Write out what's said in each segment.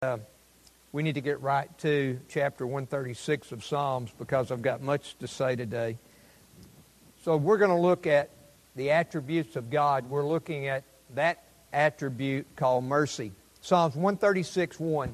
We need to get right to chapter 136 of Psalms because I've got much to say today. So we're going to look at the attributes of God. We're looking at that attribute called mercy. Psalms 136:1.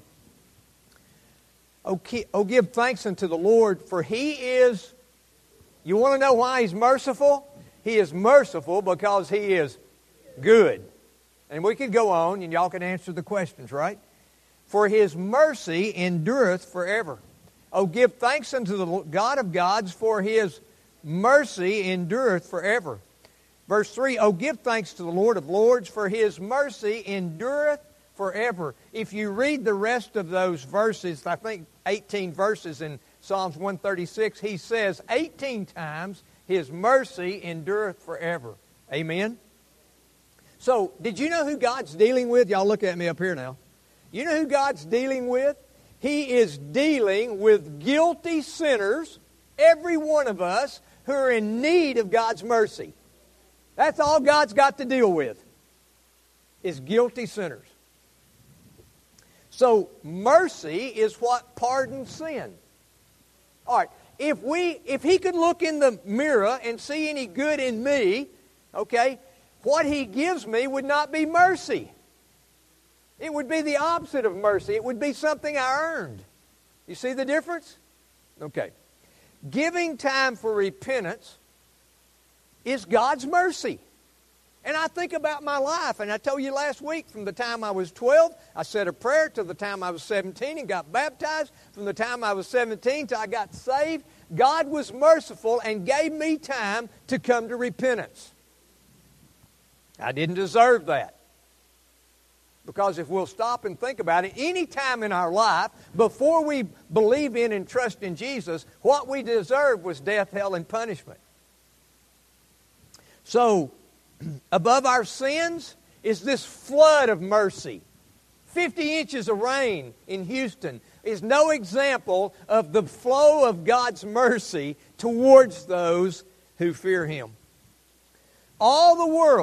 Oh, give thanks unto the Lord, for He is... You want to know why He's merciful? He is merciful because He is good. And we could go on, and y'all can answer the questions, right? For His mercy endureth forever. Oh, give thanks unto the God of gods, for His mercy endureth forever. Verse 3, oh, give thanks to the Lord of lords, for His mercy endureth forever. If you read the rest of those verses, I think 18 verses in Psalms 136, he says 18 times, His mercy endureth forever. Amen? So, did you know who God's dealing with? Y'all look at me up here now. You know who God's dealing with? He is dealing with guilty sinners, every one of us, who are in need of God's mercy. That's all God's got to deal with, is guilty sinners. So, mercy is what pardons sin. All right, if He could look in the mirror and see any good in me, okay, what He gives me would not be mercy. It would be the opposite of mercy. It would be something I earned. You see the difference? Okay. Giving time for repentance is God's mercy. And I think about my life, and I told you last week, from the time I was 12, I said a prayer till the time I was 17 and got baptized. From the time I was 17 till I got saved, God was merciful and gave me time to come to repentance. I didn't deserve that. Because if we'll stop and think about it, any time in our life, before we believe in and trust in Jesus, what we deserved was death, hell, and punishment. So, above our sins is this flood of mercy. 50 inches of rain in Houston is no example of the flow of God's mercy towards those who fear Him. All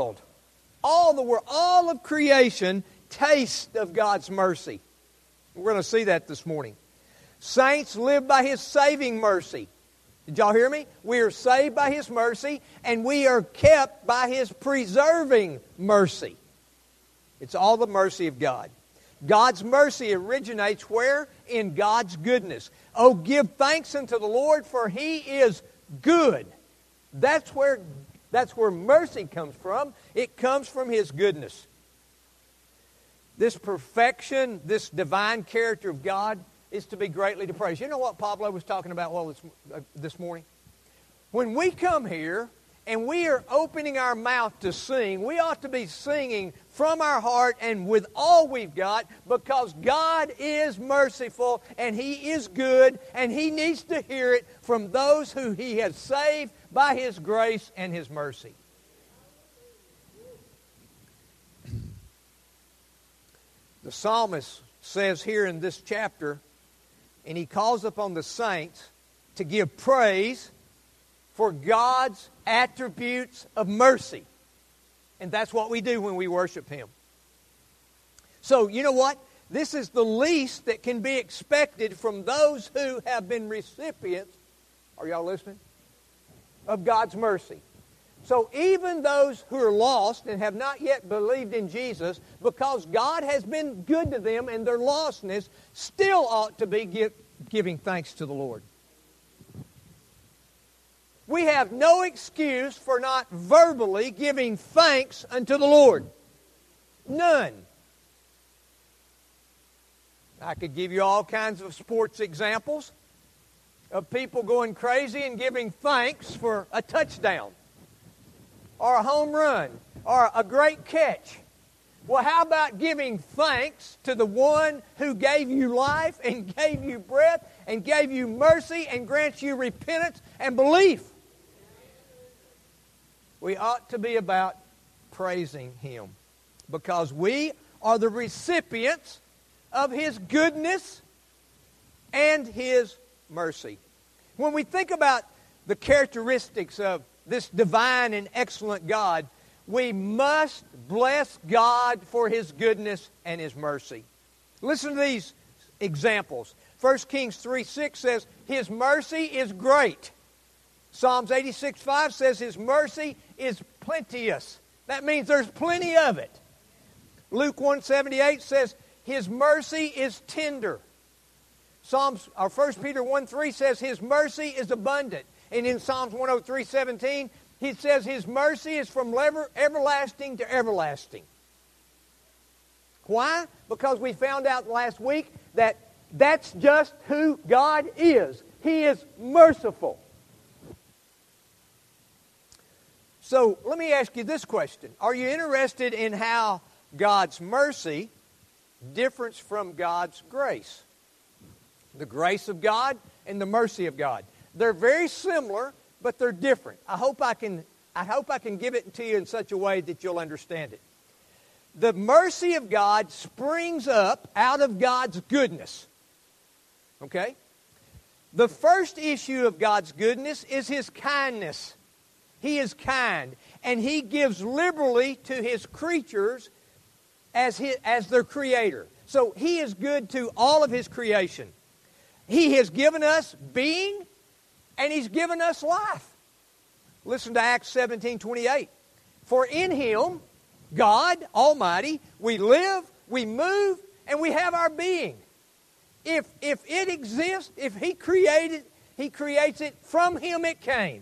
of creation taste of God's mercy. We're going to see that this morning. Saints live by His saving mercy. Did y'all hear me? We are saved by His mercy, and we are kept by His preserving mercy. It's all the mercy of God. God's mercy originates where? In God's goodness. Oh, give thanks unto the Lord, for He is good. That's where mercy comes from. It comes from His goodness. This perfection, this divine character of God is to be greatly praised. You know what Pablo was talking about this morning? When we come here and we are opening our mouth to sing, we ought to be singing from our heart and with all we've got, because God is merciful and He is good, and He needs to hear it from those who He has saved by His grace and His mercy. The psalmist says here in this chapter, and he calls upon the saints to give praise for God's attributes of mercy. And that's what we do when we worship Him. So, you know what? This is the least that can be expected from those who have been recipients, are y'all listening? Of God's mercy. So even those who are lost and have not yet believed in Jesus, because God has been good to them and their lostness, still ought to be giving thanks to the Lord. We have no excuse for not verbally giving thanks unto the Lord. None. I could give you all kinds of sports examples of people going crazy and giving thanks for a touchdown, or a home run, or a great catch. Well, how about giving thanks to the one who gave you life and gave you breath and gave you mercy and grants you repentance and belief? We ought to be about praising Him, because we are the recipients of His goodness and His mercy. When we think about the characteristics of this divine and excellent God, we must bless God for His goodness and His mercy. Listen to these examples. 1 Kings 3:6 says, His mercy is great. Psalms 86:5 says His mercy is plenteous. That means there's plenty of it. Luke 1:78 says His mercy is tender. 1 Peter 1:3 says His mercy is abundant. And in Psalms 103:17, He says His mercy is from everlasting to everlasting. Why? Because we found out last week that that's just who God is. He is merciful. So let me ask you this question. Are you interested in how God's mercy differs from God's grace? The grace of God and the mercy of God. They're very similar, but they're different. I hope I can give it to you in such a way that you'll understand it. The mercy of God springs up out of God's goodness. Okay? The first issue of God's goodness is His kindness. He is kind, and He gives liberally to His creatures as their Creator. So He is good to all of His creation. He has given us being, and He's given us life. Listen to Acts 17:28. For in Him, God Almighty, we live, we move, and we have our being. If it exists, if He creates it, from Him it came.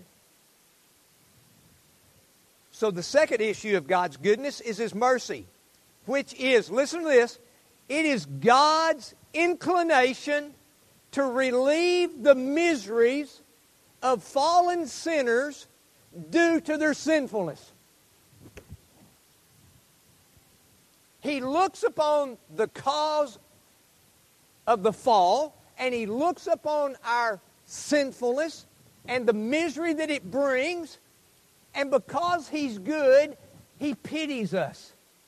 So the second issue of God's goodness is His mercy, which is, listen to this, it is God's inclination to relieve the miseries of fallen sinners due to their sinfulness. He looks upon the cause of the fall, and He looks upon our sinfulness and the misery that it brings, and because He's good, He pities us.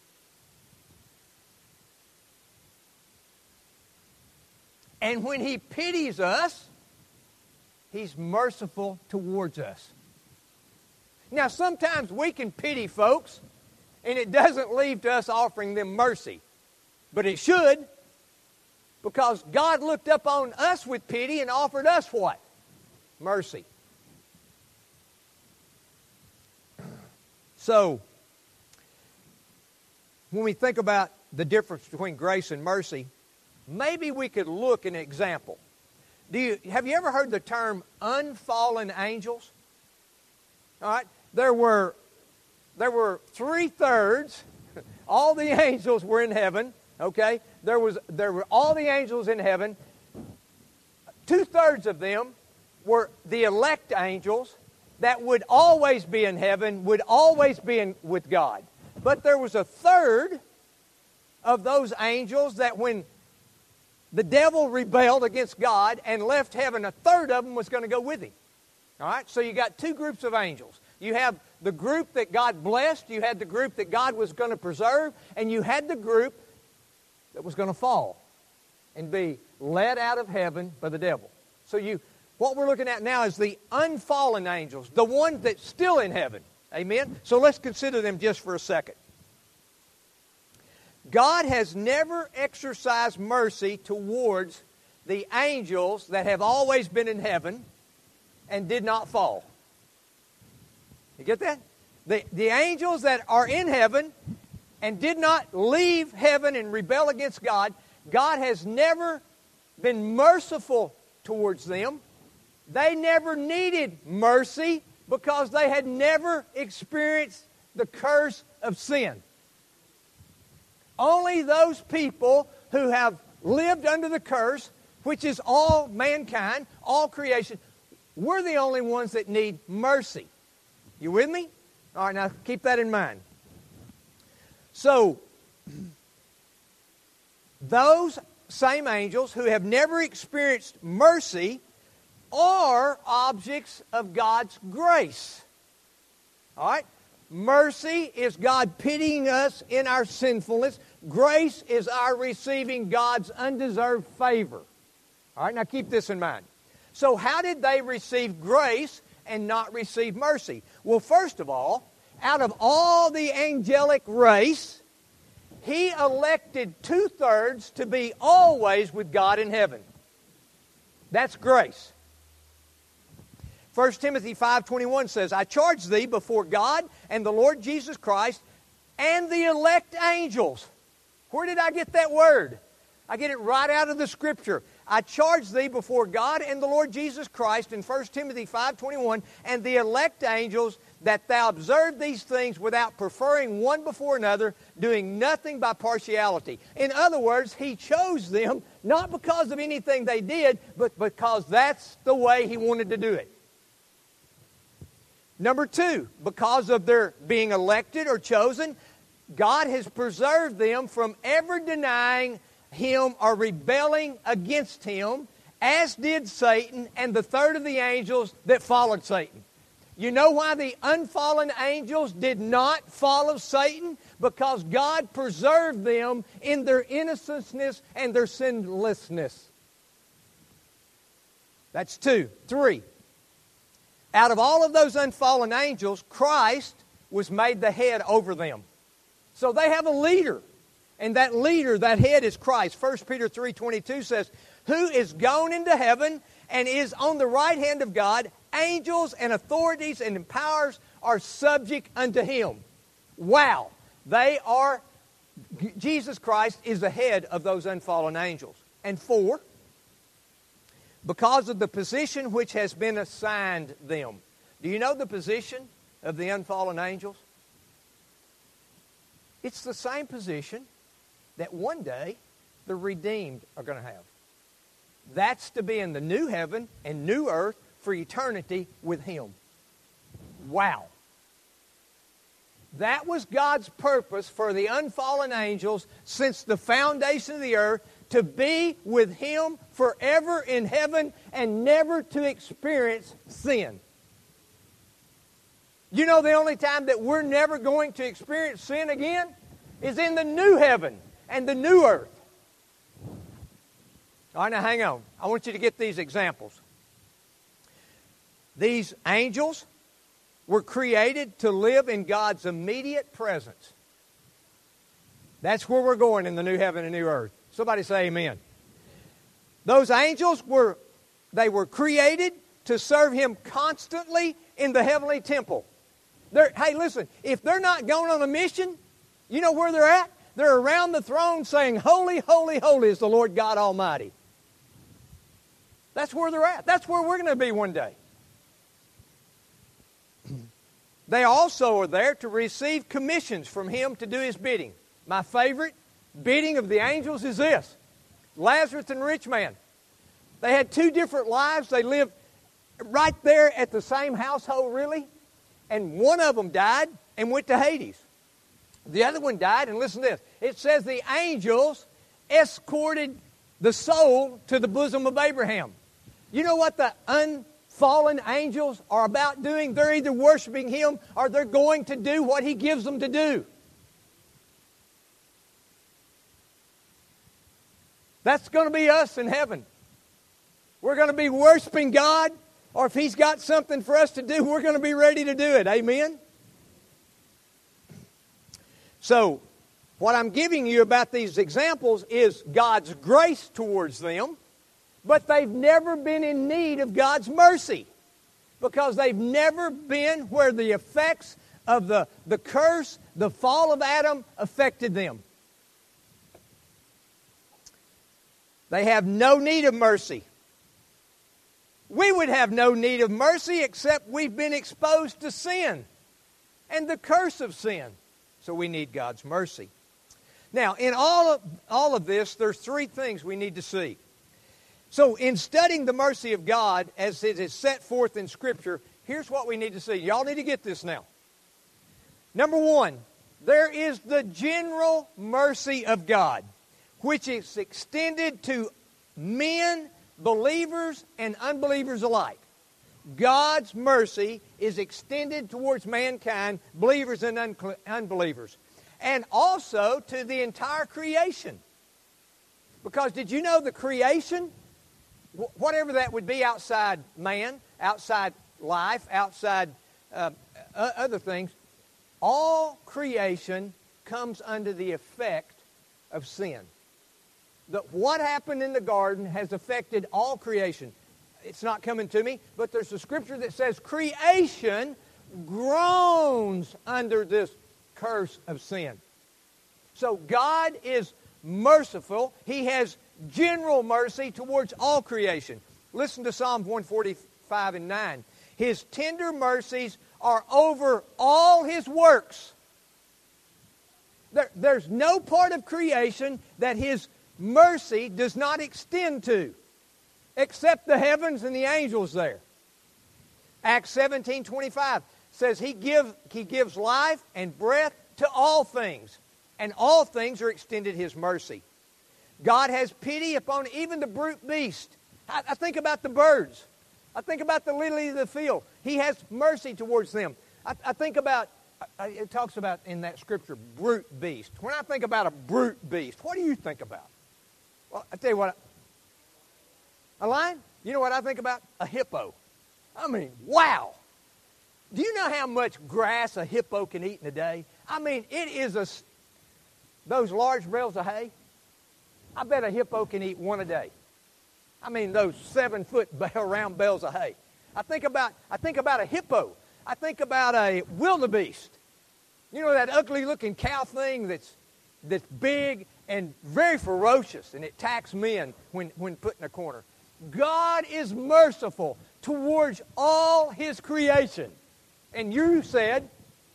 And when He pities us, He's merciful towards us. Now, sometimes we can pity folks, and it doesn't leave to us offering them mercy. But it should, because God looked up on us with pity and offered us what? Mercy. So, when we think about the difference between grace and mercy, maybe we could look at an example. Have you ever heard the term unfallen angels? All right. There were 3/3. All the angels were in heaven. Okay. There were all the angels in heaven. 2/3 of them were the elect angels that would always be in heaven, would always be with God. But there was 1/3 of those angels that when the devil rebelled against God and left heaven, 1/3 of them was going to go with him. All right? So you got two groups of angels. You have the group that God blessed, you had the group that God was going to preserve, and you had the group that was going to fall and be led out of heaven by the devil. So what we're looking at now is the unfallen angels, the ones that's still in heaven. Amen? So let's consider them just for a second. God has never exercised mercy towards the angels that have always been in heaven and did not fall. You get that? The angels that are in heaven and did not leave heaven and rebel against God, God has never been merciful towards them. They never needed mercy because they had never experienced the curse of sin. Only those people who have lived under the curse, which is all mankind, all creation, we're the only ones that need mercy. You with me? All right, now keep that in mind. So, those same angels who have never experienced mercy are objects of God's grace. All right? Mercy is God pitying us in our sinfulness. Grace is our receiving God's undeserved favor. All right, now keep this in mind. So how did they receive grace and not receive mercy? Well, first of all, out of all the angelic race, He elected 2/3 to be always with God in heaven. That's grace. 1 Timothy 5:21 says, I charge thee before God and the Lord Jesus Christ and the elect angels. Where did I get that word? I get it right out of the Scripture. I charge thee before God and the Lord Jesus Christ in 1 Timothy 5:21 and the elect angels that thou observe these things without preferring one before another, doing nothing by partiality. In other words, He chose them not because of anything they did, but because that's the way He wanted to do it. Number 2, because of their being elected or chosen, God has preserved them from ever denying Him or rebelling against Him, as did Satan and the third of the angels that followed Satan. You know why the unfallen angels did not follow Satan? Because God preserved them in their innocency and their sinlessness. That's 2. 3. Out of all of those unfallen angels, Christ was made the head over them. So they have a leader. And that leader, that head is Christ. 1 Peter 3:22 says, who is gone into heaven and is on the right hand of God, angels and authorities and powers are subject unto Him. Wow. Jesus Christ is the head of those unfallen angels. And 4, because of the position which has been assigned them. Do you know the position of the unfallen angels? It's the same position that one day the redeemed are going to have. That's to be in the new heaven and new earth for eternity with Him. Wow. That was God's purpose for the unfallen angels since the foundation of the earth, to be with Him forever in heaven and never to experience sin. You know the only time that we're never going to experience sin again is in the new heaven and the new earth. All right, now hang on. I want you to get these examples. These angels were created to live in God's immediate presence. That's where we're going in the new heaven and new earth. Somebody say amen. Those angels were created to serve Him constantly in the heavenly temple. Hey, listen, if they're not going on a mission, you know where they're at? They're around the throne saying, holy, holy, holy is the Lord God Almighty. That's where they're at. That's where we're going to be one day. They also are there to receive commissions from Him to do His bidding. My favorite bidding of the angels is this. Lazarus and the rich man. They had 2 different lives. They lived right there at the same household, really. And one of them died and went to Hades. The other one died, and listen to this. It says the angels escorted the soul to the bosom of Abraham. You know what the unfallen angels are about doing? They're either worshiping Him or they're going to do what He gives them to do. That's going to be us in heaven. We're going to be worshiping God, or if He's got something for us to do, we're going to be ready to do it. Amen? So, what I'm giving you about these examples is God's grace towards them, but they've never been in need of God's mercy because they've never been where the effects of the curse, the fall of Adam, affected them. They have no need of mercy. We would have no need of mercy except we've been exposed to sin and the curse of sin. So we need God's mercy. Now, in all of this, there's 3 things we need to see. So in studying the mercy of God as it is set forth in Scripture, here's what we need to see. Y'all need to get this now. Number 1, there is the general mercy of God, which is extended to men, believers, and unbelievers alike. God's mercy is extended towards mankind, believers and unbelievers, and also to the entire creation. Because did you know the creation, whatever that would be outside man, outside life, outside other things, all creation comes under the effect of sin. What happened in the garden has affected all creation. It's not coming to me, but there's a scripture that says creation groans under this curse of sin. So God is merciful. He has general mercy towards all creation. Listen to Psalm 145 and 9. His tender mercies are over all His works. There's no part of creation that His mercy does not extend to, except the heavens and the angels there. Acts 17:25 says He gives life and breath to all things, and all things are extended His mercy. God has pity upon even the brute beast. I think about the birds. I think about the lily of the field. He has mercy towards them. I think about, it talks about in that scripture, brute beast. When I think about a brute beast, what do you think about? Well, I tell you what, a lion? You know what I think about? A hippo. I mean, wow. Do you know how much grass a hippo can eat in a day? I mean, it is those large bales of hay. I bet a hippo can eat one a day. I mean, those 7-foot round bales of hay. I think about a hippo. I think about a wildebeest. You know that ugly-looking cow thing that's big and very ferocious, and it attacks men when put in a corner. God is merciful towards all His creation. And you said,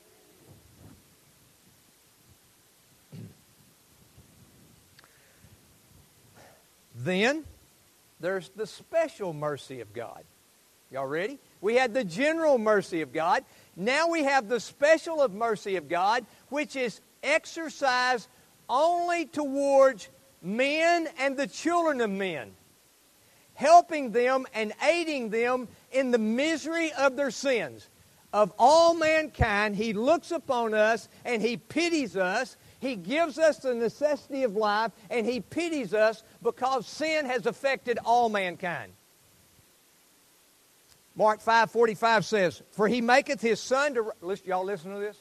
then there's the special mercy of God. Y'all ready? We had the general mercy of God. Now we have the special of mercy of God, which is exercised only towards men and the children of men, helping them and aiding them in the misery of their sins. Of all mankind, He looks upon us and He pities us. He gives us the necessity of life, and He pities us because sin has affected all mankind. Mark 5:45 says, "For He maketh His Son to..." Y'all listen to this?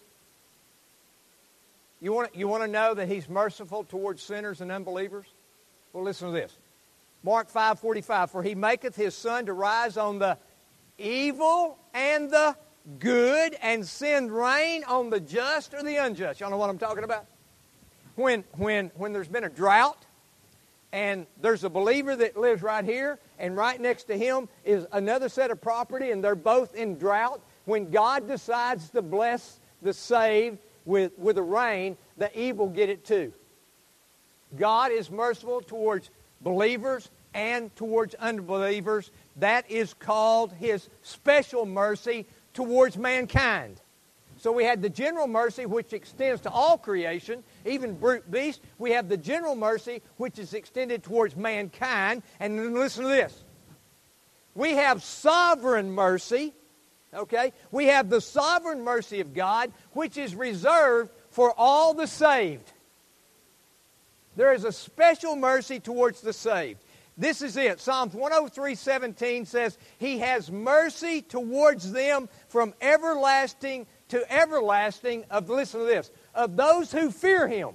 You want to know that He's merciful towards sinners and unbelievers? Well, listen to this. Mark 5:45, "For He maketh His Son to rise on the evil and the good, and send rain on the just or the unjust." Y'all know what I'm talking about? When there's been a drought, and there's a believer that lives right here, and right next to him is another set of property, and they're both in drought, when God decides to bless the saved with the rain, the evil get it too. God is merciful towards believers and towards unbelievers. That is called His special mercy towards mankind. So we had the general mercy, which extends to all creation, even brute beasts. We have the general mercy, which is extended towards mankind. And then listen to this. We have sovereign mercy, okay? We have the sovereign mercy of God, which is reserved for all the saved. There is a special mercy towards the saved. This is it. Psalms 103:17 says, He has mercy towards them from everlasting to everlasting, listen to this, of those who fear Him.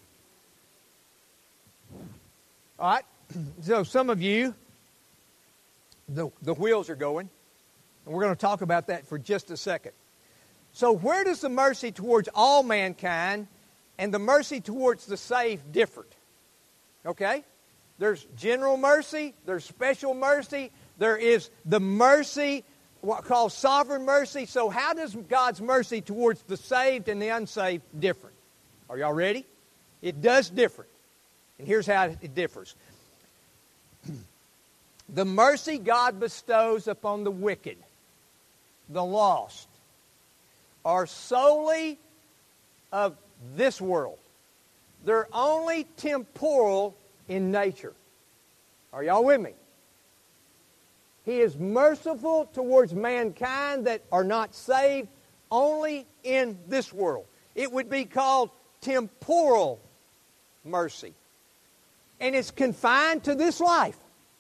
All right? So some of you, the wheels are going, and we're going to talk about that for just a second. So where does the mercy towards all mankind and the mercy towards the saved differ? Okay? There's general mercy, there's special mercy, there is the mercy, what called sovereign mercy. So how does God's mercy towards the saved and the unsaved differ? Are y'all ready? It does differ. And here's how it differs. The mercy God bestows upon the wicked, the lost, are solely of this world. They're only temporal in nature. Are y'all with me? He is merciful towards mankind that are not saved only in this world. It would be called temporal mercy. And it's confined to this life.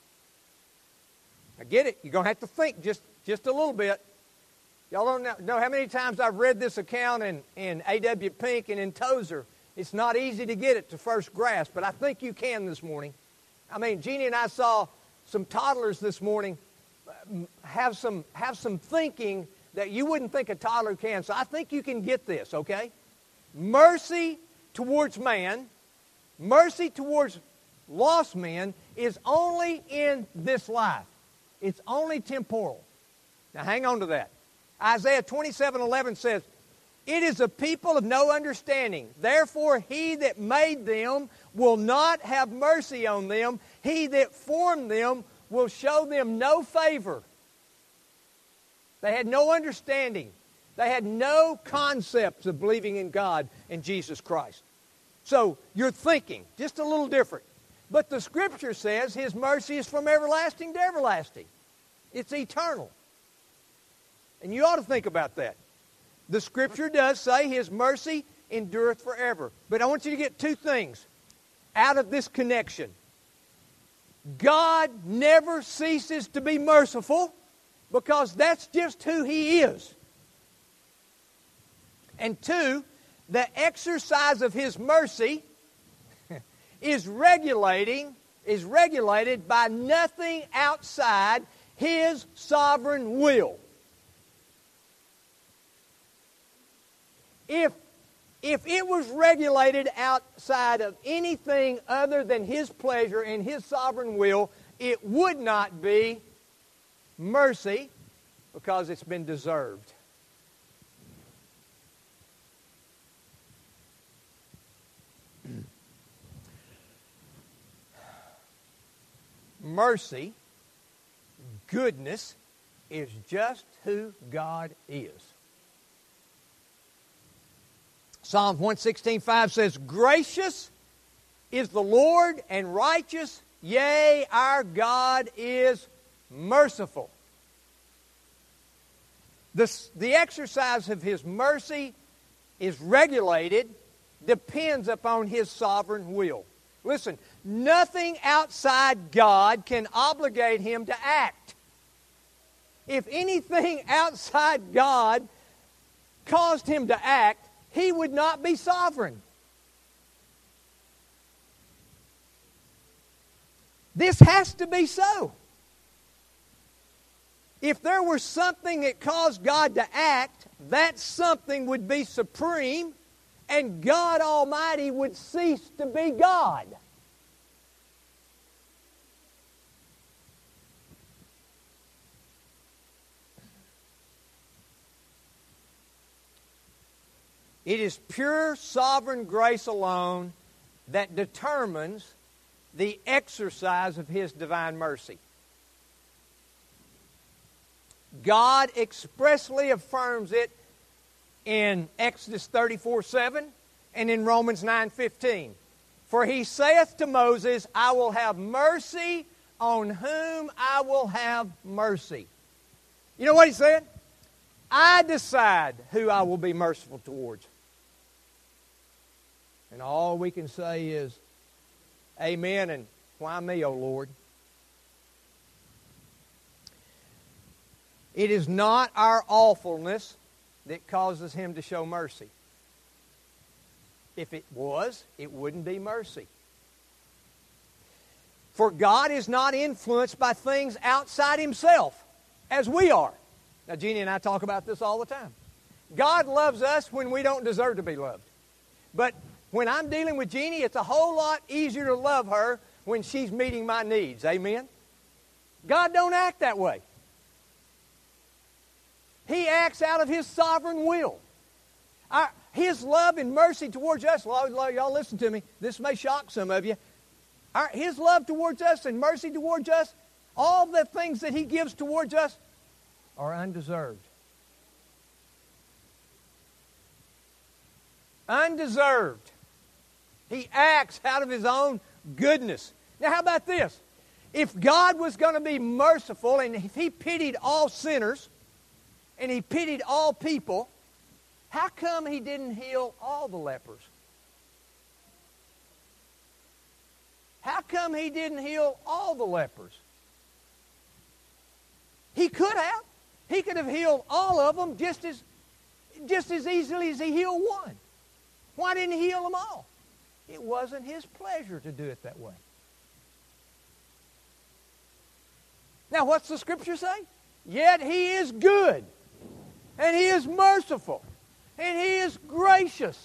I get it. You're going to have to think just a little bit. Y'all don't know how many times I've read this account in A.W. Pink and in Tozer. It's not easy to get it to first grasp, but I think you can this morning. I mean, Jeannie and I saw some toddlers this morning have some thinking that you wouldn't think a toddler can. So I think you can get this, okay? Mercy towards man, mercy towards lost men is only in this life. It's only temporal. Now hang on to that. Isaiah 27:11 says, "It is a people of no understanding. Therefore he that made them will not have mercy on them. He that formed them will show them no favor." They had no understanding. They had no concepts of believing in God and Jesus Christ. So you're thinking just a little different. But the Scripture says His mercy is from everlasting to everlasting. It's eternal. And you ought to think about that. The Scripture does say His mercy endureth forever. But I want you to get two things out of this connection. God never ceases to be merciful because that's just who He is. And two, the exercise of His mercy is regulated by nothing outside His sovereign will. If it was regulated outside of anything other than His pleasure and His sovereign will, it would not be mercy because it's been deserved. Mercy, goodness, is just who God is. Psalm 116:5 says, "Gracious is the Lord and righteous, yea, our God is merciful." The exercise of His mercy is regulated, depends upon His sovereign will. Listen, nothing outside God can obligate Him to act. If anything outside God caused Him to act, He would not be sovereign. This has to be so. If there were something that caused God to act, that something would be supreme, and God Almighty would cease to be God. It is pure sovereign grace alone that determines the exercise of His divine mercy. God expressly affirms it in Exodus 34:7 and in Romans 9:15. "For He saith to Moses, I will have mercy on whom I will have mercy." You know what He said? I decide who I will be merciful towards. And all we can say is, amen, and why me, O Lord? It is not our awfulness that causes Him to show mercy. If it was, it wouldn't be mercy. For God is not influenced by things outside Himself, as we are. Now, Jeannie and I talk about this all the time. God loves us when we don't deserve to be loved. But when I'm dealing with Jeannie, it's a whole lot easier to love her when she's meeting my needs. Amen? God don't act that way. He acts out of His sovereign will. His love and mercy towards us, y'all listen to me, this may shock some of you. His love towards us and mercy towards us, all the things that He gives towards us are undeserved. Undeserved. He acts out of His own goodness. Now how about this? If God was going to be merciful and if He pitied all sinners and He pitied all people, how come He didn't heal all the lepers? How come He didn't heal all the lepers? He could have. He could have healed all of them just as easily as He healed one. Why didn't He heal them all? It wasn't His pleasure to do it that way. Now, what's the Scripture say? Yet He is good, and He is merciful, and He is gracious.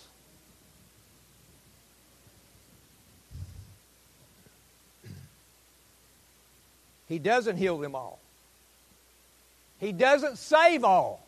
He doesn't heal them all. He doesn't save all.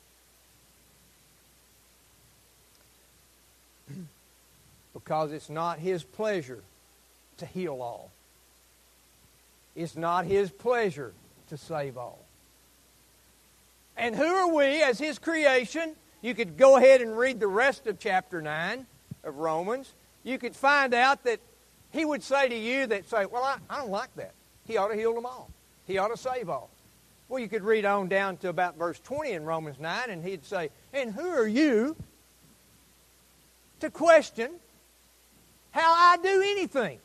Because it's not His pleasure to heal all. It's not His pleasure to save all. And who are we as His creation? You could go ahead and read the rest of chapter 9 of Romans. You could find out that He would say to you that say, well, I don't like that. He ought to heal them all. He ought to save all. Well, you could read on down to about verse 20 in Romans 9, and He'd say, and who are you to question how I do anything?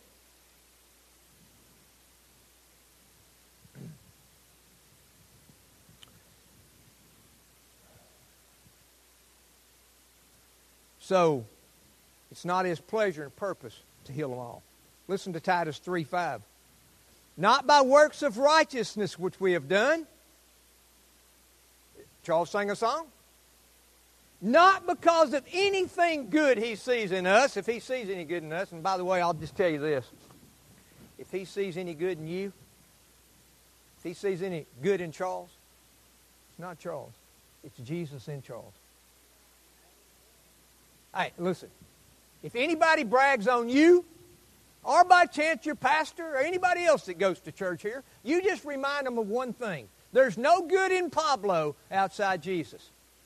So, it's not His pleasure and purpose to heal them all. Listen to Titus 3:5. Not by works of righteousness which we have done. Charles sang a song. Not because of anything good He sees in us, if He sees any good in us. And by the way, I'll just tell you this. If He sees any good in you, if He sees any good in Charles, it's not Charles. It's Jesus in Charles. Hey, listen. If anybody brags on you, or by chance your pastor, or anybody else that goes to church here, you just remind them of one thing. There's no good in Pablo outside Jesus.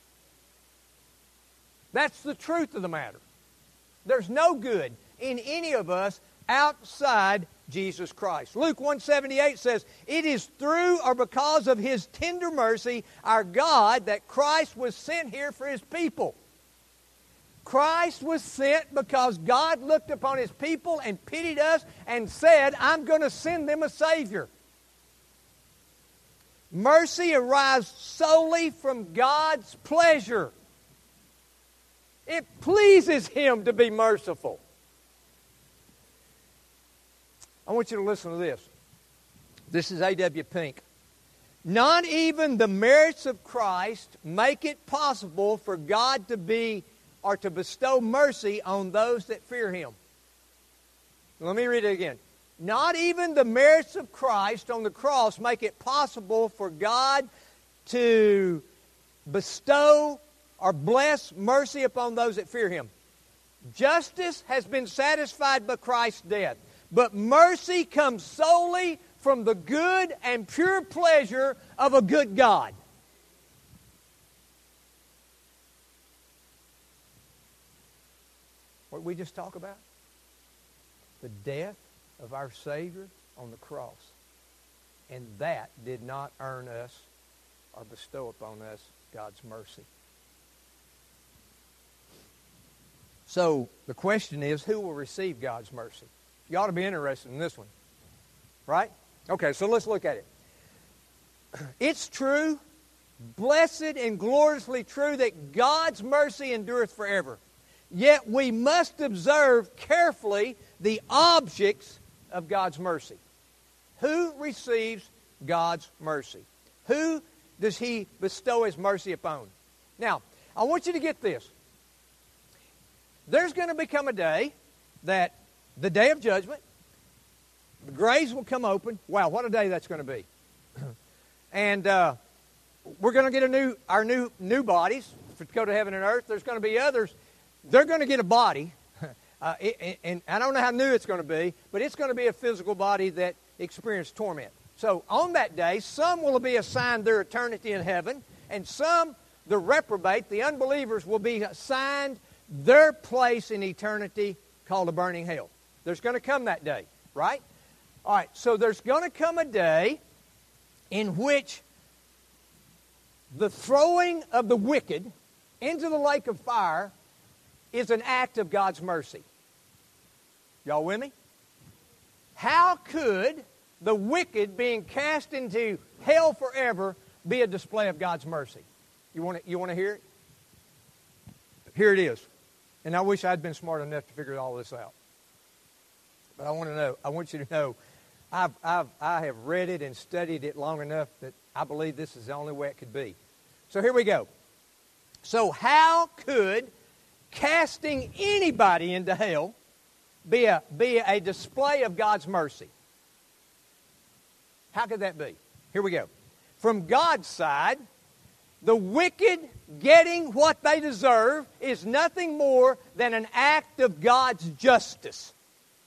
That's the truth of the matter. There's no good in any of us outside Jesus Christ. Luke 1:78 says, it is through or because of His tender mercy, our God, that Christ was sent here for His people. Christ was sent because God looked upon His people and pitied us and said, I'm going to send them a Savior. Mercy arrives solely from God's pleasure. It pleases Him to be merciful. I want you to listen to this. This is A.W. Pink. Not even the merits of Christ make it possible for God to be or to bestow mercy on those that fear Him. Let me read it again. Not even the merits of Christ on the cross make it possible for God to bestow or bless mercy upon those that fear Him. Justice has been satisfied by Christ's death, but mercy comes solely from the good and pure pleasure of a good God. What did we just talk about? The death of our Savior on the cross. And that did not earn us or bestow upon us God's mercy. So the question is, who will receive God's mercy? You ought to be interested in this one. Right? Okay, so let's look at it. It's true, blessed and gloriously true, that God's mercy endureth forever. Yet we must observe carefully the objects of God's mercy. Who receives God's mercy? Who does He bestow His mercy upon? Now, I want you to get this. There's going to become a day that the day of judgment, the graves will come open. Wow, what a day that's going to be. And we're going to get our new bodies to go to heaven and earth. There's going to be others. They're going to get a body, and I don't know how new it's going to be, but it's going to be a physical body that experienced torment. So on that day, some will be assigned their eternity in heaven, and some, the reprobate, the unbelievers, will be assigned their place in eternity called a burning hell. There's going to come that day, right? All right, so there's going to come a day in which the throwing of the wicked into the lake of fire is an act of God's mercy. Y'all with me? How could the wicked being cast into hell forever be a display of God's mercy? You want to hear it? Here it is. And I wish I'd been smart enough to figure all this out. But I want you to know, I have read it and studied it long enough that I believe this is the only way it could be. So here we go. So how could casting anybody into hell be a display of God's mercy? How could that be? Here we go. From God's side, the wicked getting what they deserve is nothing more than an act of God's justice.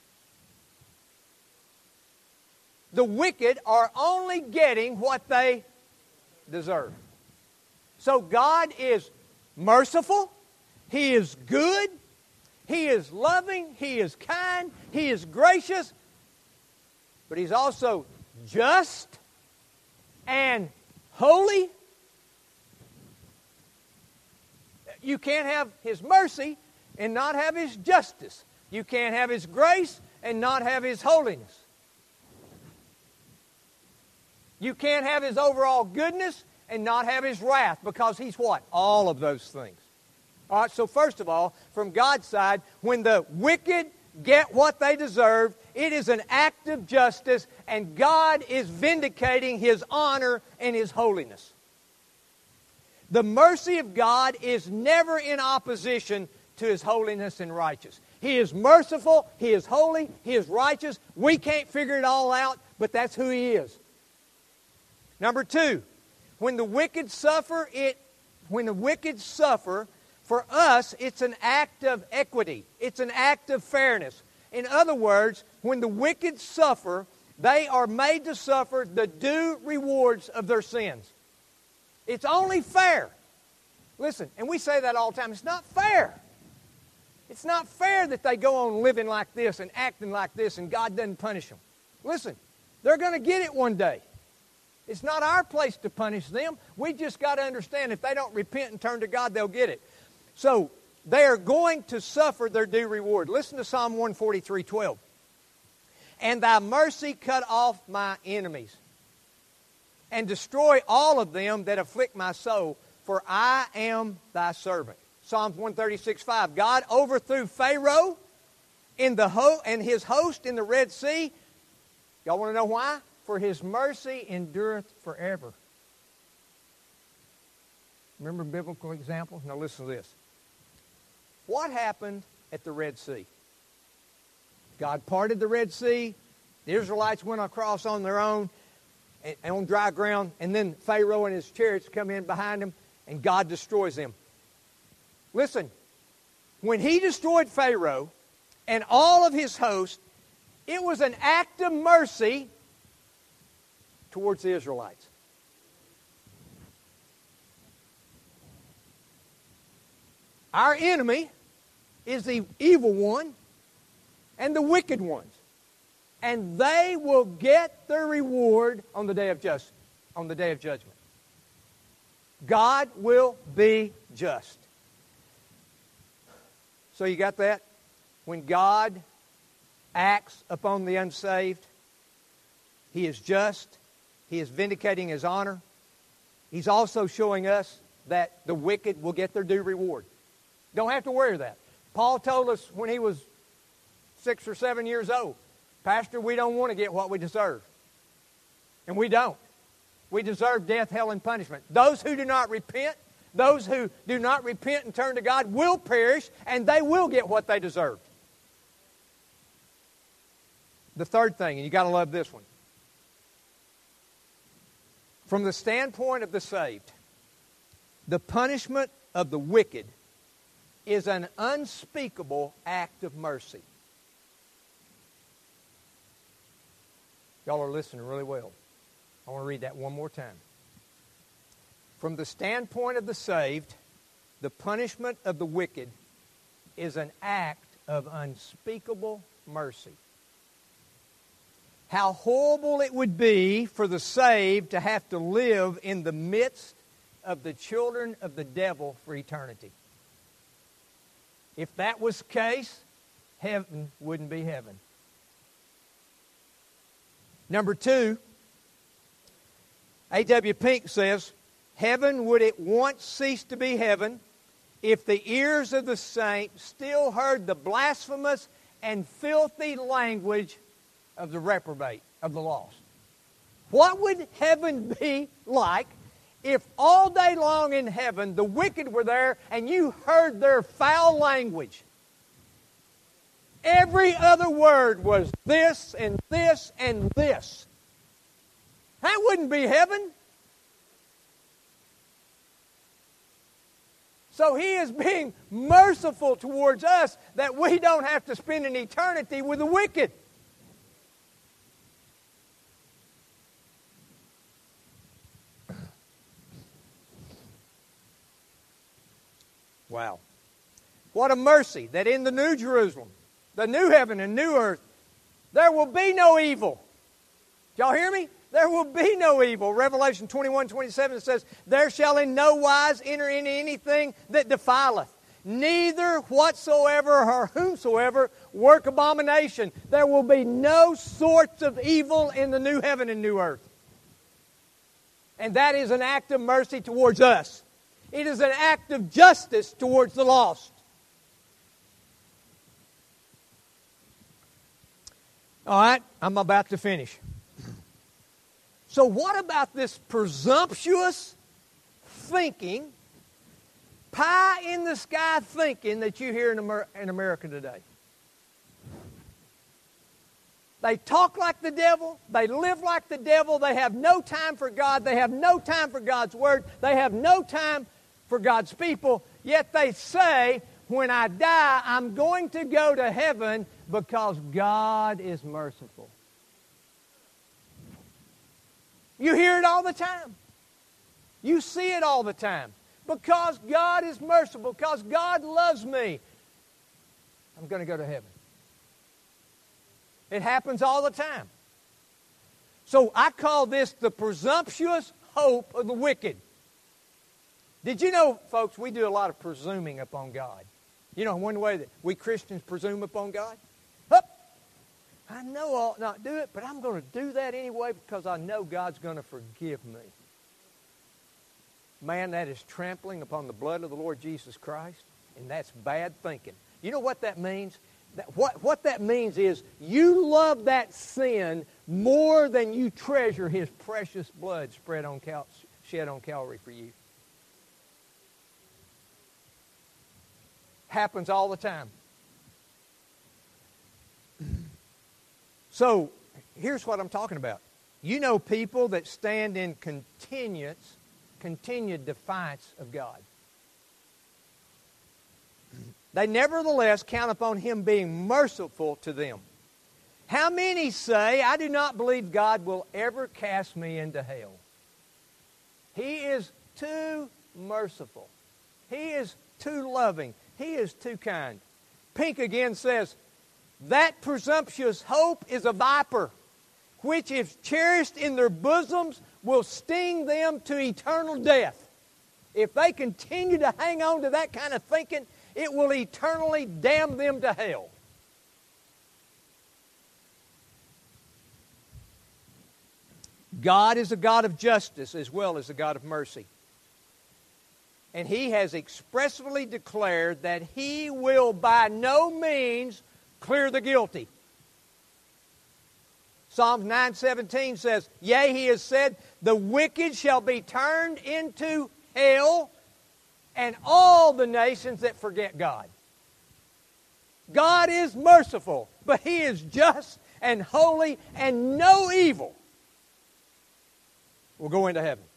The wicked are only getting what they deserve. So God is merciful. He is good. He is loving. He is kind. He is gracious. But He's also just and holy. You can't have His mercy and not have His justice. You can't have His grace and not have His holiness. You can't have His overall goodness and not have His wrath, because He's what? All of those things. All right, so first of all, from God's side, when the wicked get what they deserve, it is an act of justice, and God is vindicating His honor and His holiness. The mercy of God is never in opposition to His holiness and righteousness. He is merciful, He is holy, He is righteous. We can't figure it all out, but that's who He is. Number two, when the wicked suffer, for us, it's an act of equity. It's an act of fairness. In other words, when the wicked suffer, they are made to suffer the due rewards of their sins. It's only fair. Listen, and we say that all the time. It's not fair. It's not fair that they go on living like this and acting like this and God doesn't punish them. Listen, they're going to get it one day. It's not our place to punish them. We just got to understand if they don't repent and turn to God, they'll get it. So they are going to suffer their due reward. Listen to Psalm 143:12. And thy mercy cut off my enemies, and destroy all of them that afflict my soul, for I am thy servant. Psalms 136:5. God overthrew Pharaoh and his host in the Red Sea. Y'all want to know why? For His mercy endureth forever. Remember biblical examples? Now listen to this. What happened at the Red Sea? God parted the Red Sea. The Israelites went across on their own and on dry ground. And then Pharaoh and his chariots come in behind them, and God destroys them. Listen, when He destroyed Pharaoh and all of his host, it was an act of mercy towards the Israelites. Our enemy is the evil one and the wicked ones. And they will get their reward on the day of judgment. God will be just. So you got that? When God acts upon the unsaved, He is just. He is vindicating His honor. He's also showing us that the wicked will get their due reward. Don't have to worry that. Paul told us when he was 6 or 7 years old, Pastor, we don't want to get what we deserve. And we don't. We deserve death, hell, and punishment. Those who do not repent and turn to God will perish, and they will get what they deserve. The third thing, and you got to love this one. From the standpoint of the saved, the punishment of the wicked is an unspeakable act of mercy. Y'all are listening really well. I want to read that one more time. From the standpoint of the saved, the punishment of the wicked is an act of unspeakable mercy. How horrible it would be for the saved to have to live in the midst of the children of the devil for eternity. If that was the case, heaven wouldn't be heaven. Number two, A.W. Pink says, heaven would at once cease to be heaven, if the ears of the saints still heard the blasphemous and filthy language of the reprobate, of the lost? What would heaven be like if all day long in heaven the wicked were there and you heard their foul language? Every other word was this and this and this. That wouldn't be heaven. So He is being merciful towards us that we don't have to spend an eternity with the wicked. Wow. What a mercy that in the New Jerusalem, the new heaven and new earth, there will be no evil. Y'all hear me? There will be no evil. Revelation 21:27 says, there shall in no wise enter into anything that defileth, neither whatsoever or whomsoever work abomination. There will be no sorts of evil in the new heaven and new earth. And that is an act of mercy towards us. It is an act of justice towards the lost. All right, I'm about to finish. So what about this presumptuous thinking, pie-in-the-sky thinking that you hear in America today? They talk like the devil. They live like the devil. They have no time for God. They have no time for God's Word. They have no time for God's people. Yet they say, when I die, I'm going to go to heaven because God is merciful. You hear it all the time. You see it all the time. Because God is merciful, because God loves me, I'm going to go to heaven. It happens all the time. So I call this the presumptuous hope of the wicked. Did you know, folks, we do a lot of presuming upon God. You know, one way that we Christians presume upon God? I know I ought not do it, but I'm going to do that anyway because I know God's going to forgive me. Man, that is trampling upon the blood of the Lord Jesus Christ, and that's bad thinking. You know what that means? What that means is you love that sin more than you treasure His precious blood shed on Calvary for you. Happens all the time. So, here's what I'm talking about. You know people that stand in continued defiance of God. They nevertheless count upon Him being merciful to them. How many say, I do not believe God will ever cast me into hell? He is too merciful. He is too loving. He is too kind. Pink again says, that presumptuous hope is a viper, which if cherished in their bosoms will sting them to eternal death. If they continue to hang on to that kind of thinking, it will eternally damn them to hell. God is a God of justice as well as a God of mercy. And He has expressly declared that He will by no means clear the guilty. Psalms 9:17 says, yea, He has said, the wicked shall be turned into hell, and all the nations that forget God. God is merciful, but He is just and holy, and no evil will go into heaven.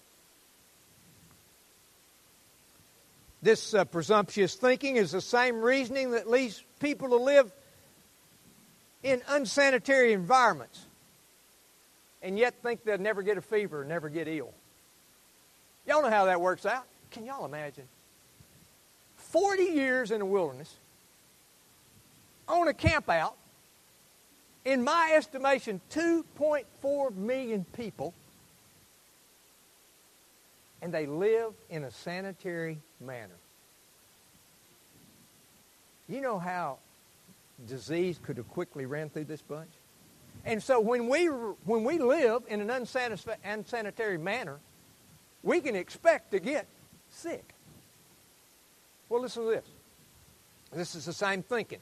This presumptuous thinking is the same reasoning that leads people to live in unsanitary environments and yet think they'll never get a fever, never get ill. Y'all know how that works out. Can y'all imagine? 40 years in the wilderness, on a camp out, in my estimation, 2.4 million people, and they live in a sanitary manner. You know how disease could have quickly ran through this bunch? And so when we live in an unsanitary manner, we can expect to get sick. Well, listen to this. This is the same thinking.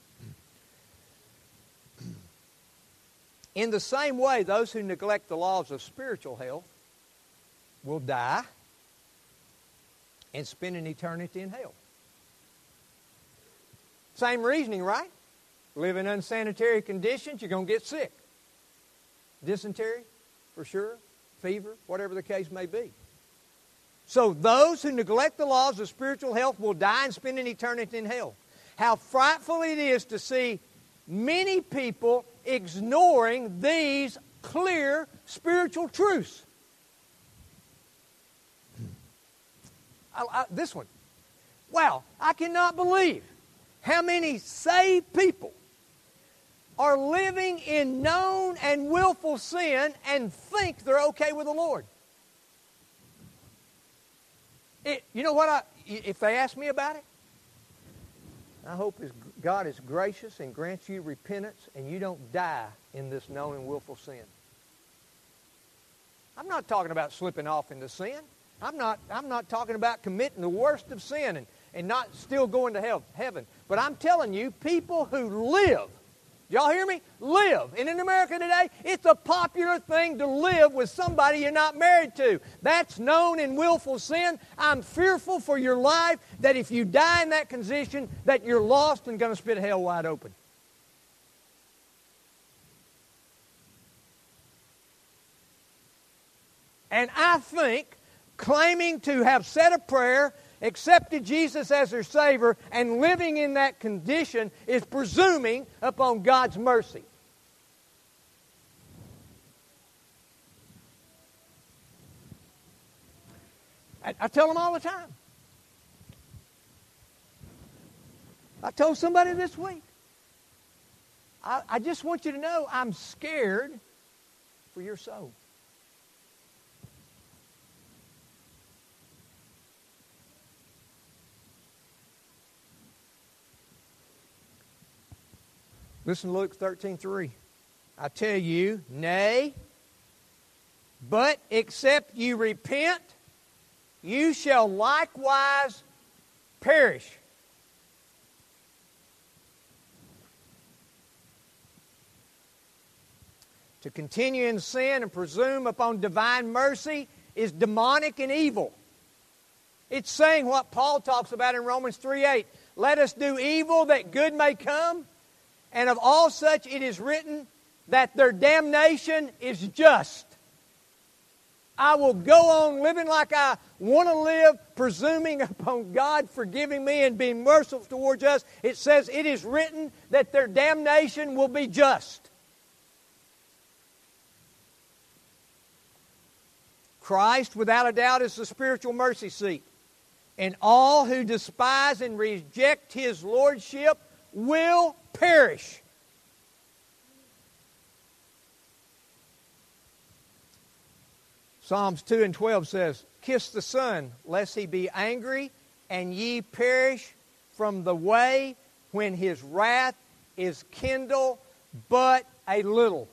In the same way, those who neglect the laws of spiritual health will die and spend an eternity in hell. Same reasoning, right? Live in unsanitary conditions, you're going to get sick. Dysentery, for sure, fever, whatever the case may be. So those who neglect the laws of spiritual health will die and spend an eternity in hell. How frightful it is to see many people ignoring these clear spiritual truths. This one. Wow, I cannot believe how many saved people are living in known and willful sin and think they're okay with the Lord. You know what? If they ask me about it, I hope God is gracious and grants you repentance and you don't die in this known and willful sin. I'm not talking about slipping off into sin. I'm not talking about committing the worst of sin and not still going to heaven. But I'm telling you, people who live, y'all hear me? Live. And in America today, it's a popular thing to live with somebody you're not married to. That's known and willful sin. I'm fearful for your life that if you die in that condition, that you're lost and going to spit hell wide open. And I think claiming to have said a prayer, accepted Jesus as their Savior, and living in that condition is presuming upon God's mercy. I tell them all the time. I told somebody this week. I just want you to know I'm scared for your soul. Listen to Luke 13:3. I tell you, nay, but except you repent, you shall likewise perish. To continue in sin and presume upon divine mercy is demonic and evil. It's saying what Paul talks about in Romans 3:8. Let us do evil that good may come. And of all such it is written that their damnation is just. I will go on living like I want to live, presuming upon God forgiving me and being merciful towards us. It says it is written that their damnation will be just. Christ, without a doubt, is the spiritual mercy seat. And all who despise and reject His lordship will perish. Psalms 2:12 says, kiss the Son, lest He be angry, and ye perish from the way when His wrath is kindled but a little.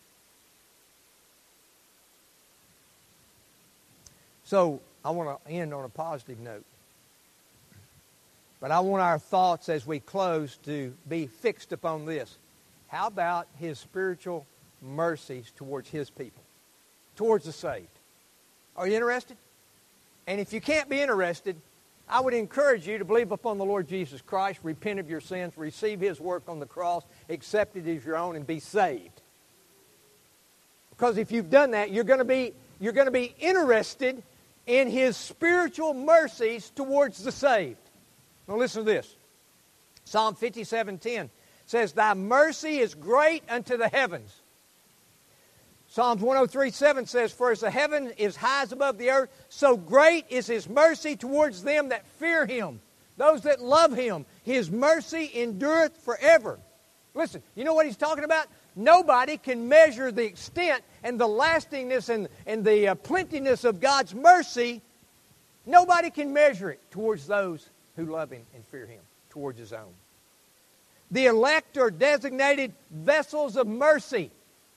So, I want to end on a positive note. But I want our thoughts as we close to be fixed upon this. How about His spiritual mercies towards His people, towards the saved? Are you interested? And if you can't be interested, I would encourage you to believe upon the Lord Jesus Christ, repent of your sins, receive His work on the cross, accept it as your own, and be saved. Because if you've done that, you're going to be interested in His spiritual mercies towards the saved. Now listen to this. Psalm 57:10 says, thy mercy is great unto the heavens. Psalms 103:7 says, for as the heaven is high as above the earth, so great is His mercy towards them that fear Him. Those that love Him. His mercy endureth forever. Listen, you know what he's talking about? Nobody can measure the extent and the lastingness and the plentiness of God's mercy. Nobody can measure it towards those who love Him and fear Him, towards His own. The elect are designated vessels of mercy.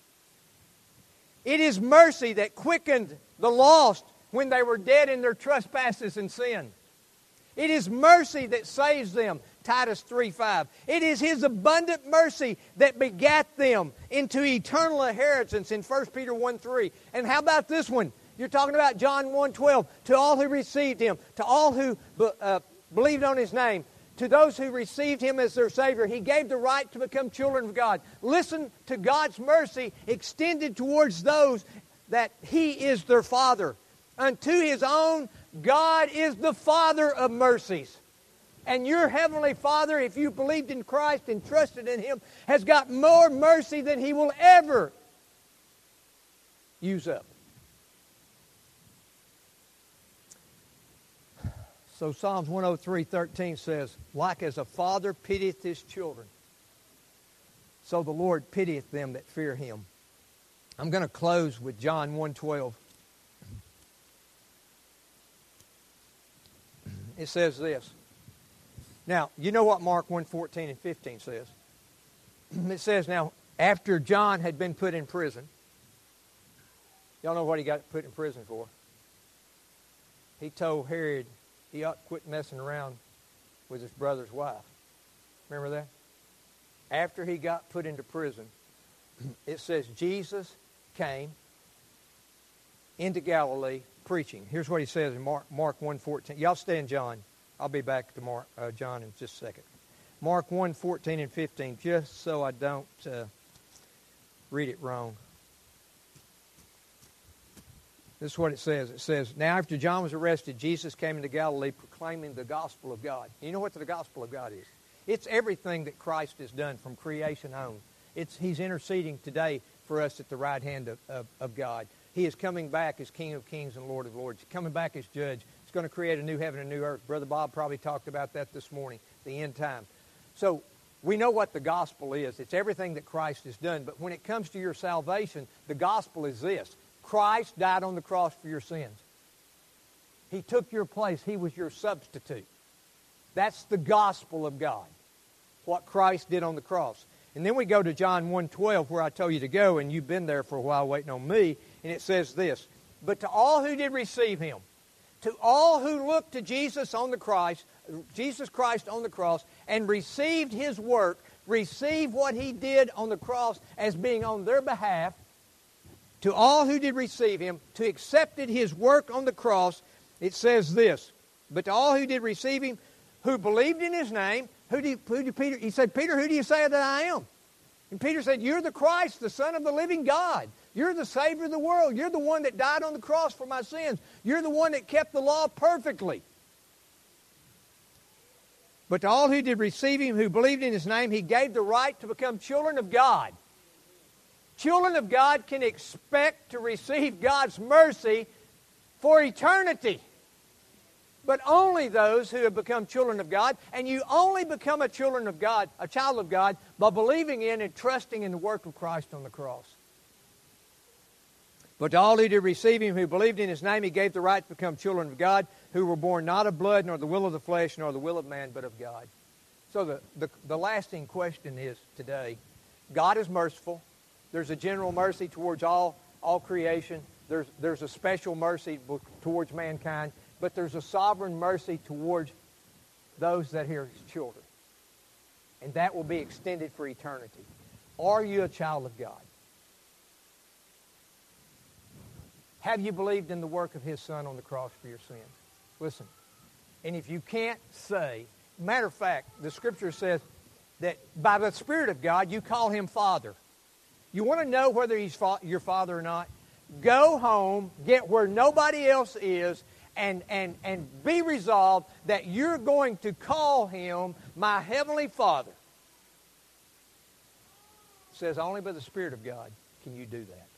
It is mercy that quickened the lost when they were dead in their trespasses and sin. It is mercy that saves them, Titus 3:5. It is His abundant mercy that begat them into eternal inheritance in 1 Peter 1:3. And how about this one? You're talking about John 1:12. To all who received Him, to all who believed on His name, to those who received Him as their Savior, He gave the right to become children of God. Listen to God's mercy extended towards those that He is their Father. Unto His own, God is the Father of mercies. And your Heavenly Father, if you believed in Christ and trusted in Him, has got more mercy than He will ever use up. So Psalms 103:13 says, like as a father pitieth his children, so the Lord pitieth them that fear Him. I'm going to close with John 1:12. It says this. Now, you know what Mark 1:14 and 15 says. It says, now, after John had been put in prison, y'all know what he got put in prison for? He told Herod he ought to quit messing around with his brother's wife. Remember that? After he got put into prison, it says Jesus came into Galilee preaching. Here's what he says in Mark 1:14. Y'all stay in John. I'll be back to John in just a second. Mark 1:14 and 15, just so I don't read it wrong. This is what it says. It says, now after John was arrested, Jesus came into Galilee proclaiming the gospel of God. You know what the gospel of God is? It's everything that Christ has done from creation on. He's interceding today for us at the right hand of God. He is coming back as King of Kings and Lord of Lords. He's coming back as Judge. He's going to create a new heaven and new earth. Brother Bob probably talked about that this morning, the end time. So we know what the gospel is. It's everything that Christ has done. But when it comes to your salvation, the gospel is this. Christ died on the cross for your sins. He took your place. He was your substitute. That's the gospel of God, what Christ did on the cross. And then we go to John 1:12, where I told you to go, and you've been there for a while waiting on me, and it says this, but to all who did receive Him, to all who looked to Jesus Christ on the cross, and received His work, received what He did on the cross as being on their behalf, to all who did receive Him, to accepted His work on the cross, it says this, but to all who did receive Him, who believed in His name, who did Peter? He said, Peter, who do you say that I am? And Peter said, you're the Christ, the Son of the living God. You're the Savior of the world. You're the one that died on the cross for my sins. You're the one that kept the law perfectly. But to all who did receive Him, who believed in His name, He gave the right to become children of God. Children of God can expect to receive God's mercy for eternity. But only those who have become children of God, and you only become a child of God, by believing in and trusting in the work of Christ on the cross. But to all who did receive Him, who believed in His name, He gave the right to become children of God, who were born not of blood, nor the will of the flesh, nor the will of man, but of God. So the lasting question is today, God is merciful. There's a general mercy towards all creation. There's a special mercy towards mankind. But there's a sovereign mercy towards those that are His children. And that will be extended for eternity. Are you a child of God? Have you believed in the work of His Son on the cross for your sins? Listen, and if you can't say, matter of fact, the Scripture says that by the Spirit of God, you call Him Father. You want to know whether He's your Father or not? Go home, get where nobody else is, and be resolved that you're going to call Him my Heavenly Father. It says only by the Spirit of God can you do that.